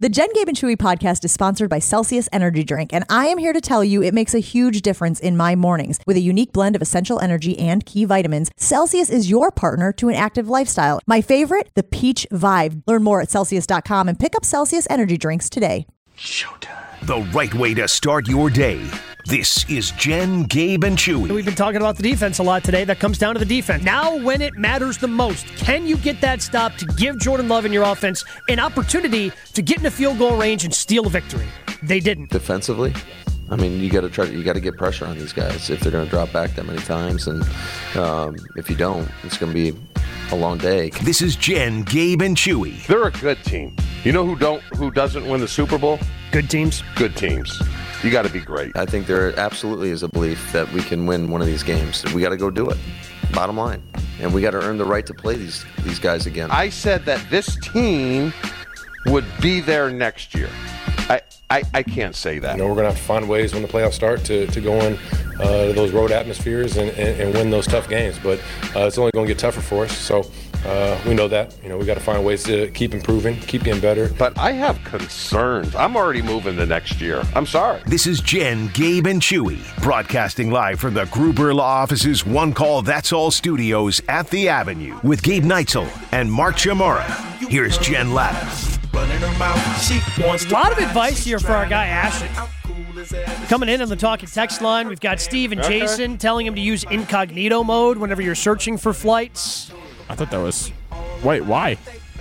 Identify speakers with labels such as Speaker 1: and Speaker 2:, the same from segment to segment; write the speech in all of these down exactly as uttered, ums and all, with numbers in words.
Speaker 1: The Jen, Gabe, and Chewy podcast is sponsored by Celsius Energy Drink, and I am here to tell you it makes a huge difference in my mornings. With a unique blend of essential energy and key vitamins, Celsius is your partner to an active lifestyle. My favorite, the Peach Vibe. Learn more at Celsius dot com and pick up Celsius Energy Drinks today.
Speaker 2: Showtime. The right way to start your day. This is Jen, Gabe, and Chewy.
Speaker 3: We've been talking about the defense a lot today. That comes down to the defense. Now, when it matters the most, can you get that stop to give Jordan Love and your offense an opportunity to get in a field goal range and steal a victory? They didn't.
Speaker 4: Defensively, I mean, you got to try. You got to get pressure on these guys if they're going to drop back that many times, and um, if you don't, it's going to be a long day.
Speaker 2: This is Jen, Gabe, and Chewy.
Speaker 5: They're a good team. You know who don't? Who doesn't win the Super Bowl?
Speaker 3: Good teams.
Speaker 5: Good teams. You got to be great.
Speaker 4: I think there absolutely is a belief that we can win one of these games. We got to go do it. Bottom line, and we got to earn the right to play these these guys again.
Speaker 5: I said that this team would be there next year. I I, I can't say that.
Speaker 6: You know, we're going to have to find ways when the playoffs start to, to go in uh, to those road atmospheres and, and, and win those tough games. But uh, it's only going to get tougher for us. So uh, we know that. You know, we got to find ways to keep improving, keep getting better.
Speaker 5: But I have concerns. I'm already moving to next year. I'm sorry.
Speaker 2: This is Jen, Gabe, and Chewy, broadcasting live from the Gruber Law Office's One Call That's All studios at the Avenue with Gabe Neitzel and Mark Chamara. Here's Jen Latta.
Speaker 3: A lot of advice here for our guy Ashton. Coming in on the talking text line, we've got Steve and
Speaker 5: Okay.
Speaker 3: Jason telling him to use incognito mode whenever you're searching for flights.
Speaker 7: I thought that was... Wait, why?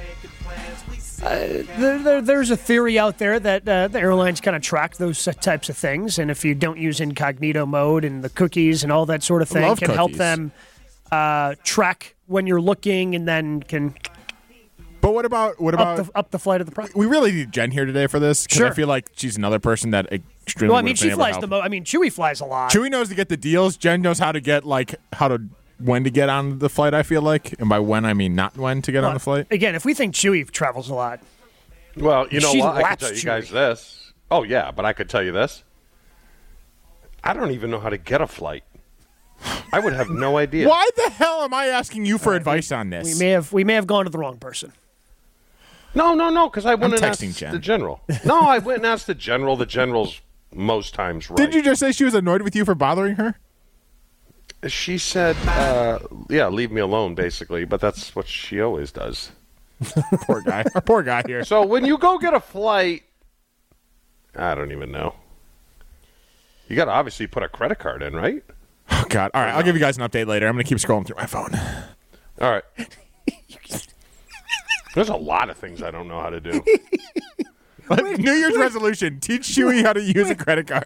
Speaker 3: Uh, there, there, there's a theory out there that uh, the airlines kind of track those types of things, and if you don't use incognito mode and the cookies and all that sort of thing,
Speaker 7: Love
Speaker 3: can help
Speaker 7: cookies.
Speaker 3: them uh, track when you're looking and then can
Speaker 7: But what about... what
Speaker 3: up
Speaker 7: about?
Speaker 3: the, up the flight of the product.
Speaker 7: We really need Jen here today for this. 'Cause
Speaker 3: Sure.
Speaker 7: I feel like she's another person that extremely
Speaker 3: Well, I mean,
Speaker 7: would have
Speaker 3: she
Speaker 7: been able to
Speaker 3: flies
Speaker 7: help.
Speaker 3: the most. I mean, Chewy flies a lot.
Speaker 7: Chewy knows to get the deals. Jen knows how to get, like, how to... when to get on the flight, I feel like. And by when, I mean not when to get on the flight.
Speaker 3: Again, if we think Chewy travels a lot,
Speaker 5: Well, you know
Speaker 3: She
Speaker 5: what? I
Speaker 3: laps
Speaker 5: can tell you
Speaker 3: Chewy.
Speaker 5: guys this. Oh, yeah, but I could tell you this. I don't even know how to get a flight. I would have no idea.
Speaker 7: Why the hell am I asking you for advice on this?
Speaker 3: we may have we may have gone to the wrong person.
Speaker 5: No, no, no, because I went and
Speaker 7: texting
Speaker 5: asked
Speaker 7: Jen.
Speaker 5: the general. No, I went and asked the general. The general's most times right.
Speaker 7: Did you just say she was annoyed with you for bothering her?
Speaker 5: She said, uh, yeah, leave me alone, basically, but that's what she always does.
Speaker 7: Poor guy. Our poor guy here.
Speaker 5: So when you go get a flight, I don't even know. You got to obviously put a credit card in, right?
Speaker 7: Oh, God. All right, I'll give you guys an update later. I'm going to keep scrolling through my phone.
Speaker 5: All right. There's a lot of things I don't know how to do.
Speaker 7: New Year's resolution. Teach Chewy how to use a credit card.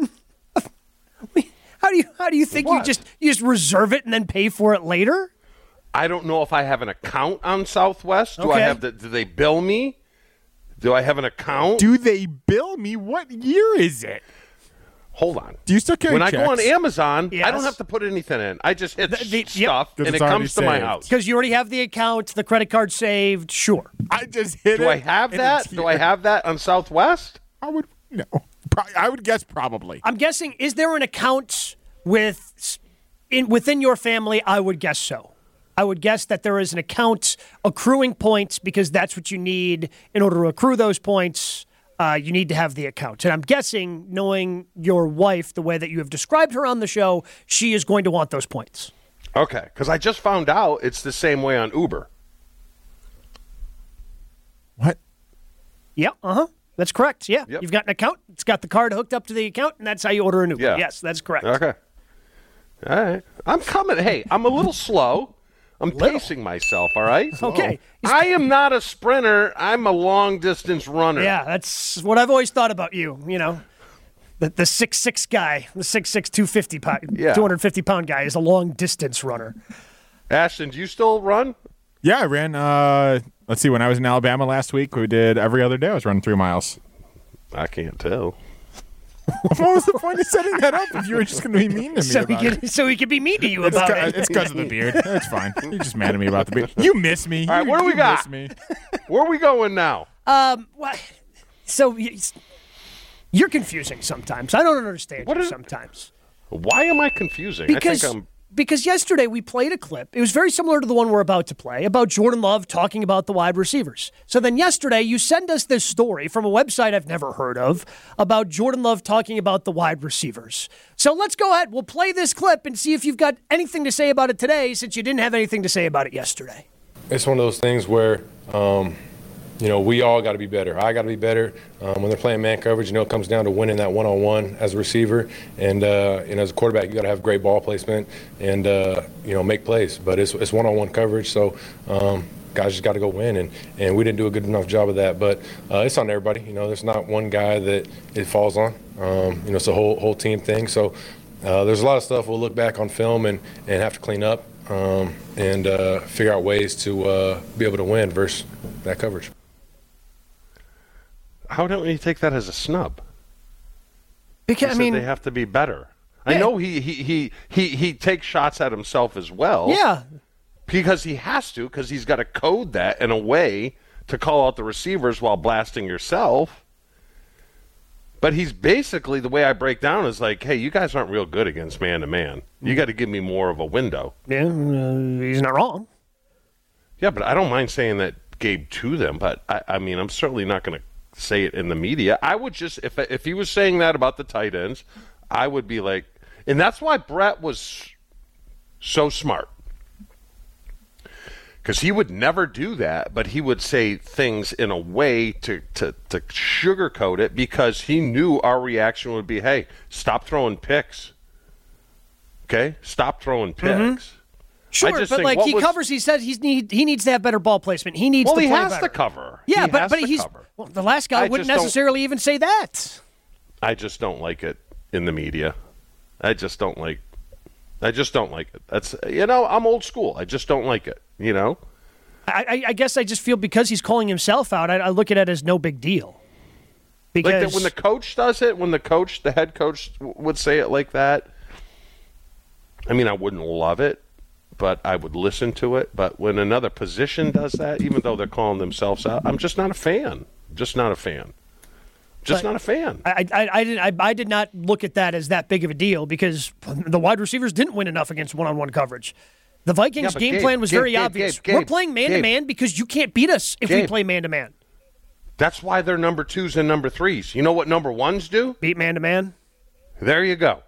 Speaker 3: How do you how do you think you
Speaker 5: What?
Speaker 3: just you just reserve it and then pay for it later?
Speaker 5: I don't know if I have an account on Southwest. Do I
Speaker 3: Okay.
Speaker 5: have the? Do they bill me? Do I have an account?
Speaker 7: Do they bill me? What year is it?
Speaker 5: Hold on.
Speaker 7: Do you still carry
Speaker 5: When I
Speaker 7: checks?
Speaker 5: go on Amazon, I don't
Speaker 3: Yes.
Speaker 5: have to put anything in. I just hit
Speaker 3: The- the- yep.
Speaker 5: stuff,
Speaker 7: 'Cause
Speaker 5: and
Speaker 7: it's
Speaker 5: it
Speaker 7: already
Speaker 5: comes to my
Speaker 7: saved.
Speaker 5: house.
Speaker 3: Because you already have the account, the credit card saved. Sure.
Speaker 7: I just hit it.
Speaker 5: Do I have
Speaker 7: and
Speaker 5: that?
Speaker 7: it's
Speaker 5: Do I
Speaker 7: here.
Speaker 5: have that on Southwest?
Speaker 7: I would no. Pro- I would guess probably.
Speaker 3: I'm guessing. Is there an account with in within your family? I would guess so. I would guess that there is an account accruing points because that's what you need in order to accrue those points. Uh, you need to have the account. And I'm guessing, knowing your wife the way that you have described her on the show, she is going to want those points.
Speaker 5: Okay, because I just found out it's the same way on Uber.
Speaker 7: What?
Speaker 3: Yep. Uh huh. That's correct. Yeah.
Speaker 5: Yep.
Speaker 3: You've got an account. It's got the card hooked up to the account, and that's how you order an Uber.
Speaker 5: Yeah.
Speaker 3: Yes, that's correct.
Speaker 5: Okay. All right. I'm coming. Hey, I'm a little slow. I'm pacing myself, all right?
Speaker 3: Okay.
Speaker 5: I am not a sprinter. I'm a long-distance runner.
Speaker 3: Yeah, that's what I've always thought about you. You know, the the six six guy, the six six two fifty pound,
Speaker 5: Yeah.
Speaker 3: two hundred fifty pound guy is a long distance runner.
Speaker 5: Ashton, do you still run?
Speaker 7: Yeah, I ran. Uh, let's see. When I was in Alabama last week, we did every other day. I was running three miles.
Speaker 5: I can't tell.
Speaker 7: What was the point of setting that up if you were just going to be mean to me
Speaker 3: So he
Speaker 7: about it?
Speaker 3: can so he can be mean to you
Speaker 7: It's
Speaker 3: about
Speaker 7: ca-
Speaker 3: it.
Speaker 7: It's because of the beard. That's fine. You're just mad at me about the beard. You miss me.
Speaker 5: All right,
Speaker 7: You-
Speaker 5: what do we
Speaker 7: you
Speaker 5: got?
Speaker 7: miss me.
Speaker 5: Where are we going now?
Speaker 3: Um, what? So y- you're confusing sometimes. I don't understand
Speaker 5: What
Speaker 3: you
Speaker 5: is-
Speaker 3: sometimes.
Speaker 5: Why am I confusing?
Speaker 3: Because
Speaker 5: I think I'm
Speaker 3: because yesterday we played a clip. It was very similar to the one we're about to play about Jordan Love talking about the wide receivers. So then yesterday you send us this story from a website I've never heard of about Jordan Love talking about the wide receivers. So let's go ahead. We'll play this clip and see if you've got anything to say about it today since you didn't have anything to say about it yesterday.
Speaker 6: It's one of those things where, um, you know, we all got to be better. I got to be better. Um, when they're playing man coverage, you know, it comes down to winning that one-on-one as a receiver. And, uh, and as a quarterback, you got to have great ball placement and, uh, you know, make plays. But it's, it's one-on-one coverage, so um, guys just got to go win. And, and we didn't do a good enough job of that. But uh, it's on everybody. You know, there's not one guy that it falls on. Um, you know, it's a whole, whole team thing. So uh, there's a lot of stuff we'll look back on film and, and have to clean up um, and uh, figure out ways to uh, be able to win versus that coverage.
Speaker 5: How don't you take that as a snub?
Speaker 3: Because
Speaker 5: He
Speaker 3: I
Speaker 5: said
Speaker 3: mean,
Speaker 5: they have to be better.
Speaker 3: Yeah.
Speaker 5: I know he, he, he, he, he takes shots at himself as well.
Speaker 3: yeah,
Speaker 5: Because he has to, because he's got to code that in a way to call out the receivers while blasting yourself. But he's basically, the way I break down is like, hey, you guys aren't real good against man-to-man. You got to give me more of a window.
Speaker 3: yeah, uh, he's not wrong.
Speaker 5: Yeah, but I don't mind saying that, Gabe, to them. But, I, I mean, I'm certainly not going to say it in the media. I would just, if if he was saying that about the tight ends, I would be like, and that's why Brett was so smart. Because he would never do that, but he would say things in a way to, to, to sugarcoat it because he knew our reaction would be, hey, stop throwing picks. Okay? Stop throwing picks.
Speaker 3: Mm-hmm. Sure,
Speaker 5: just
Speaker 3: but
Speaker 5: think,
Speaker 3: like
Speaker 5: what
Speaker 3: he
Speaker 5: was-
Speaker 3: covers, he says he's need he needs to have better ball placement. He needs
Speaker 5: Well,
Speaker 3: to
Speaker 5: he
Speaker 3: play
Speaker 5: has
Speaker 3: better.
Speaker 5: to cover.
Speaker 3: Yeah,
Speaker 5: He
Speaker 3: but
Speaker 5: has
Speaker 3: but
Speaker 5: to
Speaker 3: he's
Speaker 5: cover.
Speaker 3: well, the last guy
Speaker 5: I
Speaker 3: wouldn't
Speaker 5: just don't-
Speaker 3: necessarily even say that.
Speaker 5: I just don't like it in the media. I just don't like I just don't like it. That's you know, I'm old school. I just don't like it, you know?
Speaker 3: I, I, I guess I just feel because he's calling himself out, I, I look at it as no big deal. Because
Speaker 5: Like that when the coach does it, when the coach, the head coach w- would say it like that, I mean, I wouldn't love it, but I would listen to it. But when another position does that, even though they're calling themselves out, I'm just not a fan. Just not a fan. Just
Speaker 3: But-
Speaker 5: not a fan.
Speaker 3: I, I, I, did, I, I did not look at that as that big of a deal because the wide receivers didn't win enough against one-on-one coverage. The Vikings'
Speaker 5: Yeah, but
Speaker 3: game
Speaker 5: Gabe,
Speaker 3: plan was
Speaker 5: Gabe,
Speaker 3: very
Speaker 5: Gabe,
Speaker 3: obvious.
Speaker 5: Gabe,
Speaker 3: We're
Speaker 5: Gabe,
Speaker 3: playing man-to-man because you can't beat us if we
Speaker 5: Gabe.
Speaker 3: play man-to-man.
Speaker 5: That's why they're number twos and number threes. You know what number ones do?
Speaker 3: Beat man-to-man?
Speaker 5: There you go.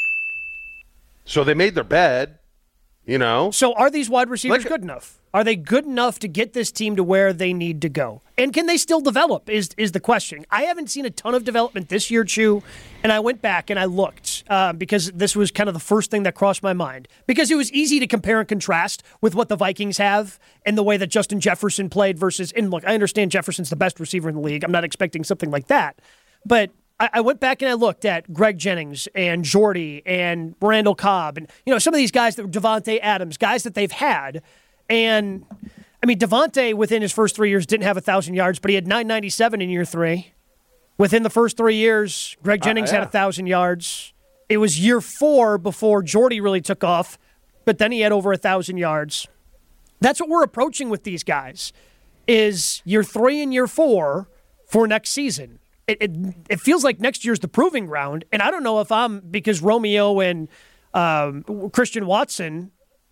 Speaker 5: So they made their bed, you know.
Speaker 3: So are these wide receivers
Speaker 5: Like-
Speaker 3: good enough? Are they good enough to get this team to where they need to go? And can they still develop is is the question. I haven't seen a ton of development this year, Chew, and I went back and I looked uh, because this was kind of the first thing that crossed my mind. Because it was easy to compare and contrast with what the Vikings have and the way that Justin Jefferson played versus, and look, I understand Jefferson's the best receiver in the league. I'm not expecting something like that. But I, I went back and I looked at Greg Jennings and Jordy and Randall Cobb and, you know, some of these guys that were Devontae Adams, guys that they've had. And, I mean, Devontae, within his first three years, didn't have one thousand yards, but he had nine ninety-seven in year three. Within the first three years, Greg Jennings
Speaker 5: uh, yeah.
Speaker 3: had one thousand yards. It was year four before Jordy really took off, but then he had over one thousand yards. That's what we're approaching with these guys, is year three and year four for next season. It, it, it feels like next year's the proving ground, and I don't know if I'm, because Romeo and um, Christian Watson,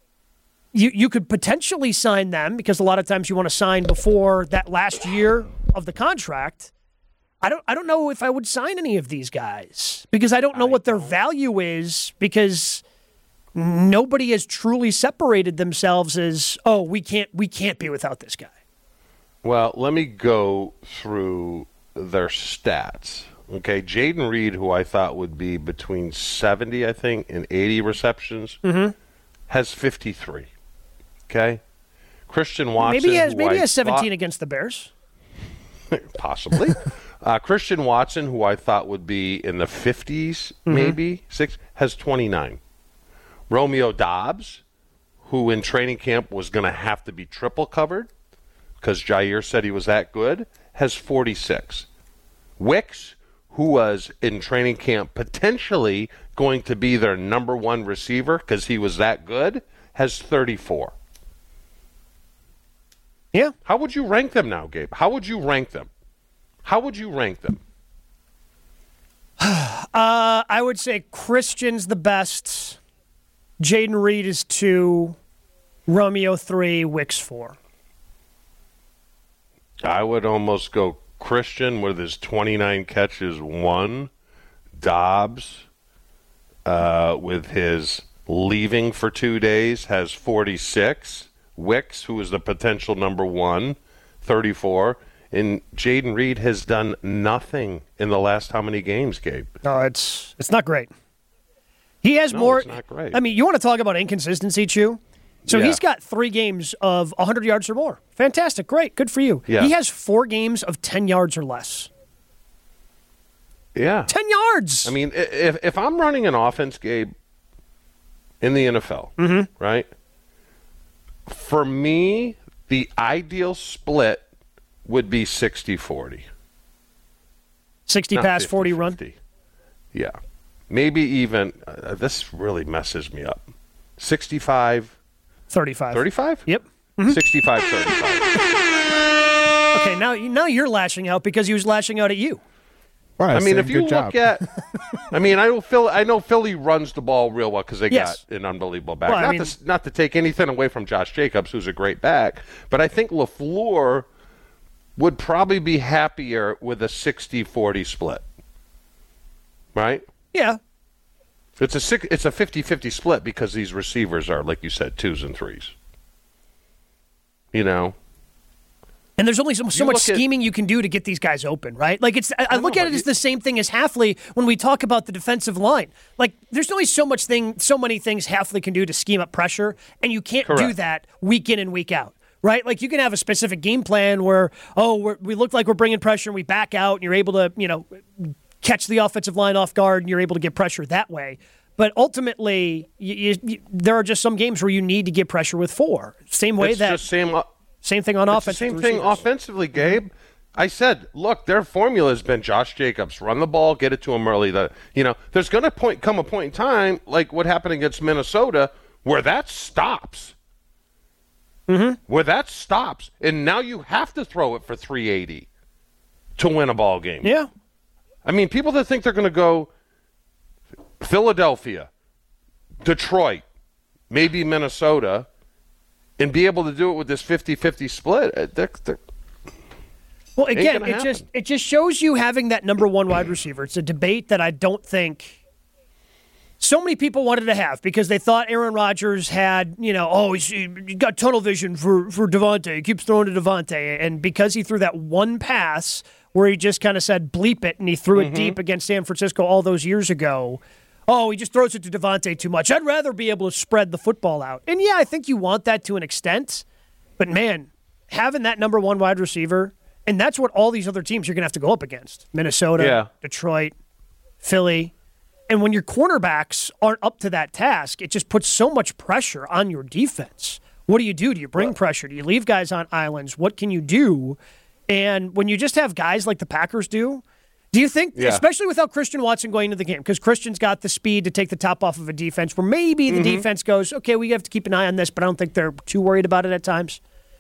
Speaker 3: You you could potentially sign them because a lot of times you want to sign before that last year of the contract. I don't I don't know if I would sign any of these guys because I don't know what their value is because nobody has truly separated themselves as, oh, we can't we can't be without this guy.
Speaker 5: Well, let me go through their stats. Okay, Jaden Reed, who I thought would be between seventy, I think, and eighty receptions,
Speaker 3: Mm-hmm.
Speaker 5: has fifty-three. Okay, Christian Watson.
Speaker 3: Maybe he has
Speaker 5: who
Speaker 3: maybe
Speaker 5: I
Speaker 3: he has seventeen
Speaker 5: thought-
Speaker 3: against the Bears.
Speaker 5: possibly. uh, Christian Watson, who I thought would be in the fifties,
Speaker 3: Mm-hmm.
Speaker 5: maybe six, has twenty-nine. Romeo Dobbs, who in training camp was going to have to be triple covered because Jair said he was that good, has forty-six. Wicks, who was in training camp potentially going to be their number one receiver because he was that good, has thirty-four.
Speaker 3: Yeah.
Speaker 5: How would you rank them now, Gabe? How would you rank them? How would you rank them?
Speaker 3: Uh, I would say Christian's the best. Jaden Reed is two, Romeo three, Wicks four.
Speaker 5: I would almost go Christian with his twenty-nine catches, one. Dobbs uh, with his leaving for two days has forty-six. Wicks, who is the potential number one, thirty-four. And Jaden Reed has done nothing in the last how many games, Gabe?
Speaker 3: No, it's it's not great. He has
Speaker 5: no,
Speaker 3: more.
Speaker 5: It's not great.
Speaker 3: I mean, you want to talk about inconsistency, Chew? So
Speaker 5: yeah.
Speaker 3: he's got three games of one hundred yards or more. Fantastic. Great. Good for you.
Speaker 5: Yeah.
Speaker 3: He has four games of ten yards or less.
Speaker 5: Yeah.
Speaker 3: ten yards.
Speaker 5: I mean, if if I'm running an offense, Gabe, in the N F L,
Speaker 3: mm-hmm.
Speaker 5: right? For me, the ideal split would be sixty forty.
Speaker 3: sixty
Speaker 5: Not
Speaker 3: pass,
Speaker 5: fifty,
Speaker 3: forty
Speaker 5: fifty.
Speaker 3: run?
Speaker 5: Yeah. Maybe even, uh, this really messes me up. sixty-five
Speaker 3: thirty-five.
Speaker 5: thirty-five?
Speaker 3: Yep. Mm-hmm.
Speaker 5: sixty-five thirty-five.
Speaker 3: Okay, now, now you're lashing out because he was lashing out at you.
Speaker 7: All right,
Speaker 5: I mean,
Speaker 7: Sam,
Speaker 5: if you
Speaker 7: good job.
Speaker 5: look at, I mean, I know Philly, I know Philly runs the ball real well because they
Speaker 3: Yes.
Speaker 5: got an unbelievable back.
Speaker 3: Well, I
Speaker 5: not,
Speaker 3: mean-
Speaker 5: to, not to take anything away from Josh Jacobs, who's a great back, but I think LaFleur would probably be happier with a sixty forty split, right?
Speaker 3: Yeah.
Speaker 5: It's a six, it's a fifty-fifty split because these receivers are, like you said, twos and threes. You know?
Speaker 3: And there's only so, so
Speaker 5: You
Speaker 3: much
Speaker 5: look at-
Speaker 3: scheming you can do to get these guys open, right? Like it's, I, I
Speaker 5: I
Speaker 3: look
Speaker 5: know,
Speaker 3: at it
Speaker 5: but
Speaker 3: as
Speaker 5: you-
Speaker 3: the same thing as Halfley when we talk about the defensive line. Like there's only so much thing, so many things Halfley can do to scheme up pressure, and you can't do
Speaker 5: Correct.
Speaker 3: that week in and week out, right? Like you can have a specific game plan where, oh, we're, we look like we're bringing pressure, and we back out, and you're able to, you know, catch the offensive line off guard, and you're able to get pressure that way. But ultimately, you, you, you, there are just some games where you need to get pressure with four. Same way
Speaker 5: It's
Speaker 3: that
Speaker 5: just same,
Speaker 3: same thing on
Speaker 5: it's
Speaker 3: offense.
Speaker 5: the same
Speaker 3: with
Speaker 5: thing
Speaker 3: receivers.
Speaker 5: offensively, Gabe. I said, look, their formula has been Josh Jacobs, run the ball, get it to him early. The, you know, there's going to point come a point in time, like what happened against Minnesota, where that stops.
Speaker 3: Mm-hmm.
Speaker 5: Where that stops. And now you have to throw it for three eighty to win a ball game.
Speaker 3: Yeah.
Speaker 5: I mean, people that think they're going to go Philadelphia, Detroit, maybe Minnesota, and be able to do it with this fifty-fifty split, uh, they're, they're,
Speaker 3: Well, again,
Speaker 5: gonna
Speaker 3: it just
Speaker 5: happen.
Speaker 3: it just shows you having that number one wide receiver. It's a debate that I don't think so many people wanted to have because they thought Aaron Rodgers had, you know, oh, he's, he got tunnel vision for, for Devontae. He keeps throwing to Devontae. And because he threw that one pass where he just kind of said bleep it and he threw
Speaker 5: Mm-hmm.
Speaker 3: it deep against San Francisco all those years ago, oh, he just throws it to Devontae too much. I'd rather be able to spread the football out. And, yeah, I think you want that to an extent. But, man, having that number one wide receiver, and that's what all these other teams you're going to have to go up against. Minnesota,
Speaker 5: Yeah.
Speaker 3: Detroit, Philly. And when your cornerbacks aren't up to that task, it just puts so much pressure on your defense. What do you do? Do you bring pressure? Do you leave guys on islands? What can you do? And when you just have guys like the Packers do, do you think,
Speaker 5: Yeah.
Speaker 3: especially without Christian Watson going into the game, because Christian's got the speed to take the top off of a defense where maybe the
Speaker 5: Mm-hmm.
Speaker 3: defense goes, okay, we have to keep an eye on this, but I don't think they're too worried about it at times.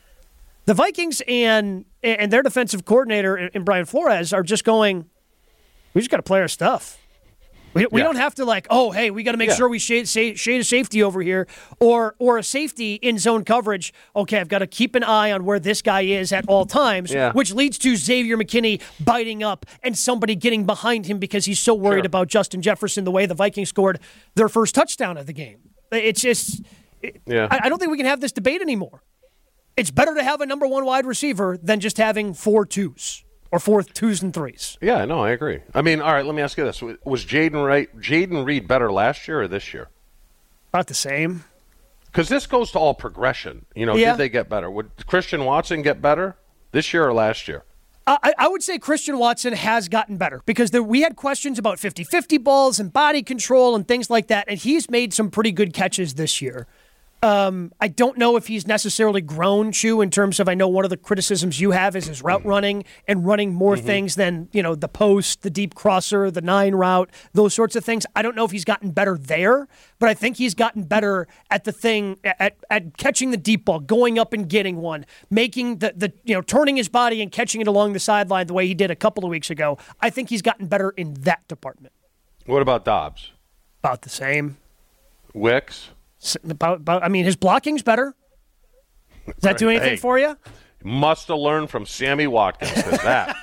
Speaker 3: The Vikings and and their defensive coordinator in Brian Flores are just going, we just got to play our stuff. We, we
Speaker 5: Yeah.
Speaker 3: don't have to like, oh, hey, we got to make
Speaker 5: Yeah.
Speaker 3: sure we shade, shade, shade a safety over here or or a safety in zone coverage. Okay, I've got to keep an eye on where this guy is at all times,
Speaker 5: Yeah.
Speaker 3: which leads to Xavier McKinney biting up and somebody getting behind him because he's so worried
Speaker 5: Sure.
Speaker 3: about Justin Jefferson the way the Vikings scored their first touchdown of the game. It's just,
Speaker 5: Yeah.
Speaker 3: I, I don't think we can have this debate anymore. It's better to have a number one wide receiver than just having four twos or four twos and threes.
Speaker 5: Yeah, no, I agree. I mean, all right, let me ask you this. Was Jaden Reed, Jaden Reed better last year or this year?
Speaker 3: About the same.
Speaker 5: Because this goes to all progression. You know,
Speaker 3: Yeah.
Speaker 5: did they get better? Would Christian Watson get better this year or last year?
Speaker 3: I, I would say Christian Watson has gotten better because there, we had questions about fifty-fifty balls and body control and things like that, and he's made some pretty good catches this year. Um, I don't know if he's necessarily grown, Chew, in terms of I know one of the criticisms you have is his route running and running more
Speaker 5: Mm-hmm.
Speaker 3: things than, you know, the post, the deep crosser, the nine route, those sorts of things. I don't know if he's gotten better there, but I think he's gotten better at the thing, at, at catching the deep ball, going up and getting one, making the, the, you know, turning his body and catching it along the sideline the way he did a couple of weeks ago. I think he's gotten better in that department.
Speaker 5: What about Dobbs?
Speaker 3: About the same.
Speaker 5: Wicks?
Speaker 3: About, about, I mean, his blocking's better. Does that do anything
Speaker 5: Hey.
Speaker 3: for you?
Speaker 5: Must have learned from Sammy Watkins, because that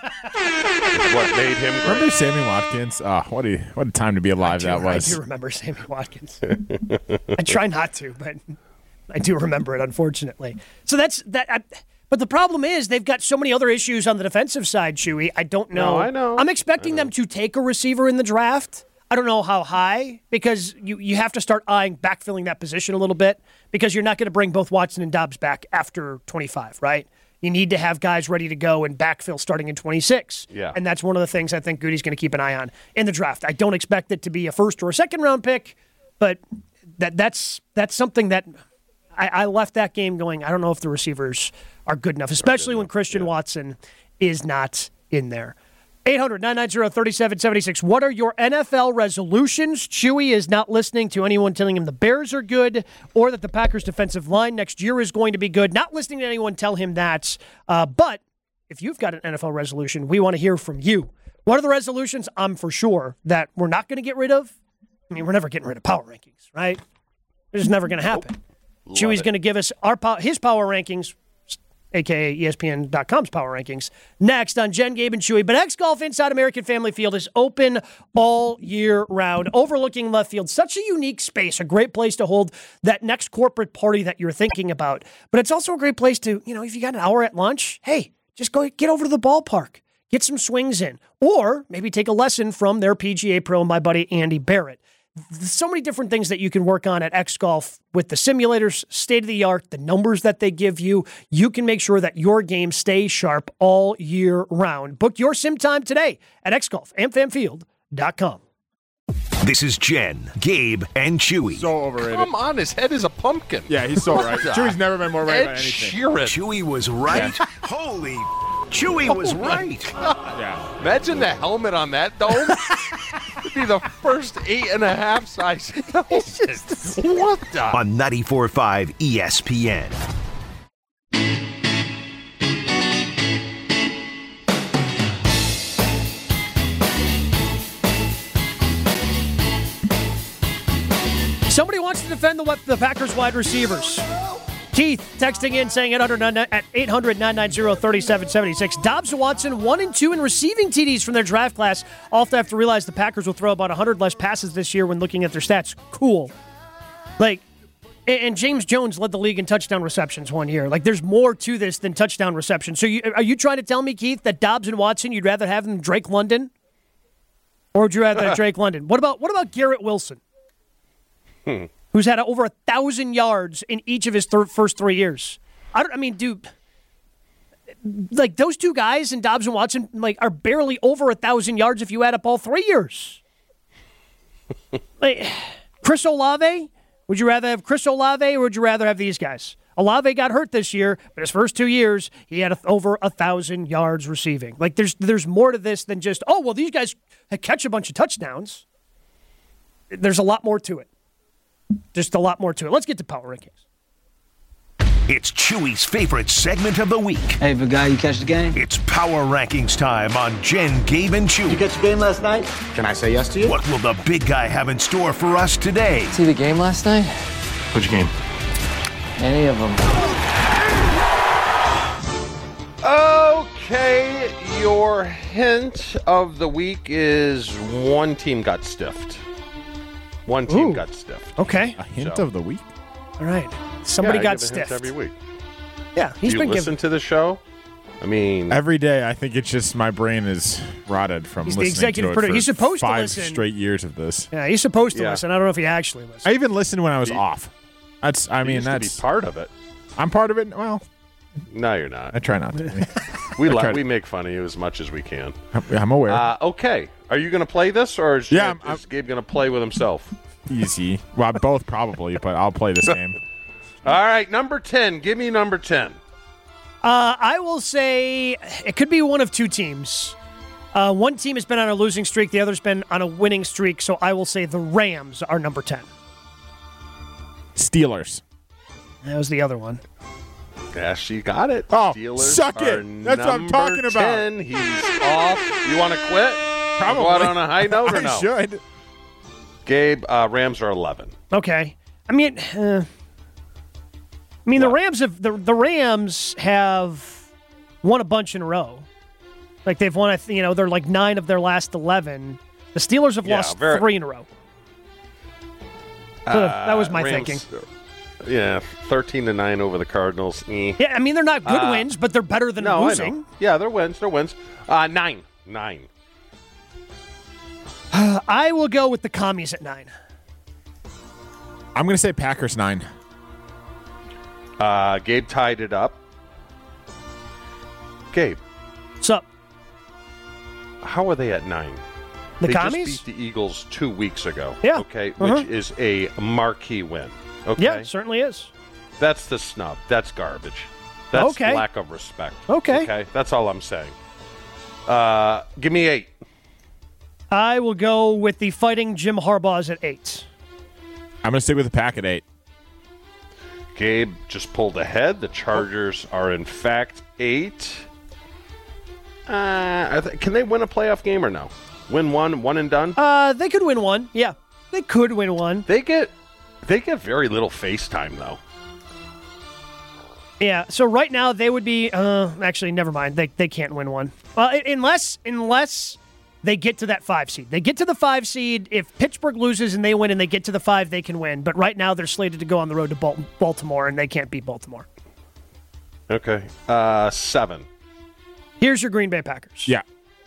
Speaker 5: is what made him great.
Speaker 7: Remember Sammy Watkins? Oh, what a what a time to be alive
Speaker 3: I do,
Speaker 7: that was.
Speaker 3: I do remember Sammy Watkins. I try not to, but I do remember it, unfortunately. So that's that. I, but the problem is they've got so many other issues on the defensive side, Chewy. I don't know.
Speaker 5: No, I know.
Speaker 3: I'm expecting them to take a receiver in the draft. I don't know how high, because you, you have to start eyeing backfilling that position a little bit, because you're not going to bring both Watson and Dobbs back after twenty-five, right? You need to have guys ready to go and backfill starting in twenty-six.
Speaker 5: Yeah.
Speaker 3: And that's one of the things I think Goody's going to keep an eye on in the draft. I don't expect it to be a first or a second round pick, but that that's that's something that I, I left that game going, I don't know if the receivers are good enough, especially when Christian Watson is not in there. eight hundred, nine nine zero, three seven seven six. What are your N F L resolutions? Chewy is not listening to anyone telling him the Bears are good or that the Packers' defensive line next year is going to be good. Not listening to anyone tell him that. Uh, but if you've got an N F L resolution, we want to hear from you. What are the resolutions? I'm for sure that we're not going to get rid of. I mean, we're never getting rid of power rankings, right? It's just never going to happen.
Speaker 5: Love
Speaker 3: Chewy's
Speaker 5: it.
Speaker 3: going to give us our pow- his power rankings, a k a. E S P N dot com's power rankings, next on Jen, Gabe, and Chewy. But X-Golf inside American Family Field is open all year round, overlooking left field. Such a unique space, a great place to hold that next corporate party that you're thinking about. But it's also a great place to, you know, if you got an hour at lunch, hey, just go get over to the ballpark, get some swings in, or maybe take a lesson from their P G A pro, my buddy Andy Barrett. So many different things that you can work on at X-Golf with the simulators, state-of-the-art, the numbers that they give you. You can make sure that your game stays sharp all year round. Book your sim time today at x golf am fam field dot com.
Speaker 2: This is Jen, Gabe, and Chewy.
Speaker 7: So overrated.
Speaker 5: Come on, his head is a pumpkin.
Speaker 7: Yeah, he's so right. Chewy's never been more right
Speaker 5: Ed
Speaker 7: about anything.
Speaker 5: Sheeran.
Speaker 2: Chewy was right. Holy, Chewy was right.
Speaker 7: Yeah.
Speaker 5: Imagine the helmet on that dome. It'd be the first eight and a half size helmet. What the?
Speaker 2: On ninety-four point five E S P N.
Speaker 3: Somebody wants to defend the, the Packers wide receivers. Keith texting in saying at eight hundred, nine nine zero, three seven seven six. Dobbs and Watson, one and two in receiving T Ds from their draft class. Also have to realize the Packers will throw about one hundred less passes this year when looking at their stats. Cool. Like, and James Jones led the league in touchdown receptions one year. Like, there's more to this than touchdown receptions. So you, are you trying to tell me, Keith, that Dobbs and Watson, you'd rather have them than Drake London? Or would you rather have Drake London? What about what about Garrett Wilson?
Speaker 5: Hmm.
Speaker 3: Who's had over a thousand yards in each of his thir- first three years. I don't. I mean, dude, like those two guys and Dobbs and Watson, like are barely over a thousand yards if you add up all three years. Like Chris Olave, would you rather have Chris Olave or would you rather have these guys? Olave got hurt this year, but his first two years he had a, over a thousand yards receiving. Like there's there's more to this than just oh well these guys catch a bunch of touchdowns. There's a lot more to it. Just a lot more to it. Let's get to Power Rankings.
Speaker 2: It's Chewy's favorite segment of the week.
Speaker 8: Hey, big guy, you catch the game?
Speaker 2: It's Power Rankings time on Jen, Gabe, and Chewy.
Speaker 8: You catch the game last night?
Speaker 9: Can I say yes to you?
Speaker 2: What will the big guy have in store for us today?
Speaker 10: See the game last night?
Speaker 9: Which game?
Speaker 10: Any of them.
Speaker 5: Okay, your hint of the week is one team got stiffed. One team
Speaker 3: Ooh.
Speaker 5: got stiffed.
Speaker 3: Okay.
Speaker 7: A hint
Speaker 5: So-
Speaker 7: of the week?
Speaker 3: All right. Somebody
Speaker 5: Yeah, I
Speaker 3: got
Speaker 5: give a hint
Speaker 3: stiffed.
Speaker 5: every week.
Speaker 3: Yeah, he's
Speaker 5: Do you
Speaker 3: been
Speaker 5: listen
Speaker 3: given.
Speaker 5: to the show? I mean,
Speaker 7: Every day, I think it's just my brain is rotted from
Speaker 3: He's the
Speaker 7: listening
Speaker 3: executive
Speaker 7: to it
Speaker 3: producer.
Speaker 7: for
Speaker 3: He's supposed to
Speaker 7: five
Speaker 3: listen.
Speaker 7: straight years of this.
Speaker 3: Yeah, he's supposed to
Speaker 5: Yeah.
Speaker 3: listen. I don't know if he actually listens.
Speaker 7: I even listened when I was
Speaker 5: You-
Speaker 7: off. That's. I
Speaker 5: you
Speaker 7: mean,
Speaker 5: used
Speaker 7: that's.
Speaker 5: to be part of it.
Speaker 7: I'm part of it. Well,
Speaker 5: No, you're not.
Speaker 7: I try not to.
Speaker 5: We
Speaker 7: I
Speaker 5: li-
Speaker 7: tried-
Speaker 5: we make fun of you as much as we can.
Speaker 7: I'm, I'm aware.
Speaker 5: Uh, okay, are you going to play this, or is,
Speaker 7: Yeah,
Speaker 5: Gabe,
Speaker 7: I'm-
Speaker 5: is Gabe going to play with himself?
Speaker 7: Easy. Well, both probably, but I'll play this game.
Speaker 5: All right, number ten. Give me number ten.
Speaker 3: Uh, I will say it could be one of two teams. Uh, one team has been on a losing streak. The other's been on a winning streak. So I will say the Rams are number ten.
Speaker 7: Steelers.
Speaker 3: That was the other one.
Speaker 5: Yeah, she got it.
Speaker 7: Oh,
Speaker 5: Steelers
Speaker 7: suck it.
Speaker 5: are
Speaker 7: That's what I'm
Speaker 5: number
Speaker 7: talking about.
Speaker 5: ten. He's off. You want to quit?
Speaker 7: Probably.
Speaker 5: Go out on a high note or
Speaker 7: I
Speaker 5: no?
Speaker 7: should.
Speaker 5: Gabe, uh, Rams are eleven.
Speaker 3: Okay. I mean, uh, I mean, what? the Rams have the the Rams have won a bunch in a row. Like they've won, you know, they're like nine of their last eleven. The Steelers have yeah, lost very, three in a row. So uh, that was my
Speaker 5: Rams,
Speaker 3: thinking.
Speaker 5: Yeah, thirteen to nine over the Cardinals. Eh.
Speaker 3: Yeah, I mean they're not good uh, wins, but they're better than
Speaker 5: no,
Speaker 3: losing.
Speaker 5: I know. Yeah, they're wins. They're wins. Uh, nine, nine.
Speaker 3: Uh, I will go with the Commies at nine.
Speaker 7: I'm going to say Packers nine.
Speaker 5: Uh, Gabe tied it up. Gabe,
Speaker 3: what's up?
Speaker 5: How are they at nine?
Speaker 3: The
Speaker 5: they
Speaker 3: Commies
Speaker 5: just beat the Eagles two weeks ago.
Speaker 3: Yeah.
Speaker 5: Okay,
Speaker 3: uh-huh.
Speaker 5: which is a marquee win. Okay.
Speaker 3: Yeah, it certainly is.
Speaker 5: That's the snub. That's garbage. That's
Speaker 3: okay.
Speaker 5: lack of respect.
Speaker 3: Okay.
Speaker 5: Okay. That's all I'm saying. Uh, give me eight.
Speaker 3: I will go with the Fighting Jim Harbaughs at eight.
Speaker 7: I'm going to stick with the Pack at eight.
Speaker 5: Gabe just pulled ahead. The Chargers are, in fact, eight. Uh, th- can they win a playoff game or no? Win one, one and done?
Speaker 3: Uh, they could win one. Yeah, they could win one.
Speaker 5: They get, they get very little face time, though.
Speaker 3: Yeah, so right now they would be. Uh, actually, never mind. They they can't win one uh, unless unless they get to that five seed. They get to the five seed. If Pittsburgh loses and they win and they get to the five, they can win. But right now they're slated to go on the road to Baltimore, and they can't beat Baltimore.
Speaker 5: Okay, uh, seven.
Speaker 3: Here's your Green Bay Packers.
Speaker 7: Yeah,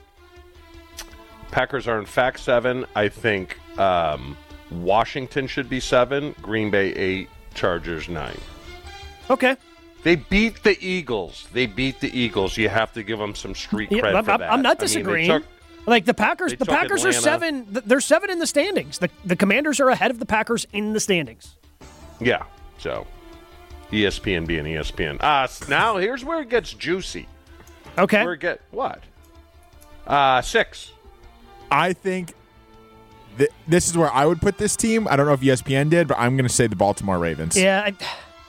Speaker 5: Packers are in fact seven. I think um, Washington should be seven. Green Bay eight. Chargers nine.
Speaker 3: Okay.
Speaker 5: They beat the Eagles. They beat the Eagles. You have to give them some street cred
Speaker 3: yeah,
Speaker 5: for
Speaker 3: I'm,
Speaker 5: that.
Speaker 3: I'm not disagreeing.
Speaker 5: I mean, took,
Speaker 3: like the Packers, the Packers
Speaker 5: Atlanta.
Speaker 3: are seven. They're seven in the standings. The the Commanders are ahead of the Packers in the standings.
Speaker 5: Yeah. So, E S P N being E S P N. Uh, now here's where it gets juicy.
Speaker 3: Okay.
Speaker 5: Where it get what? Uh, six.
Speaker 7: I think th- this is where I would put this team. I don't know if E S P N did, but I'm going to say the Baltimore Ravens.
Speaker 3: Yeah. I,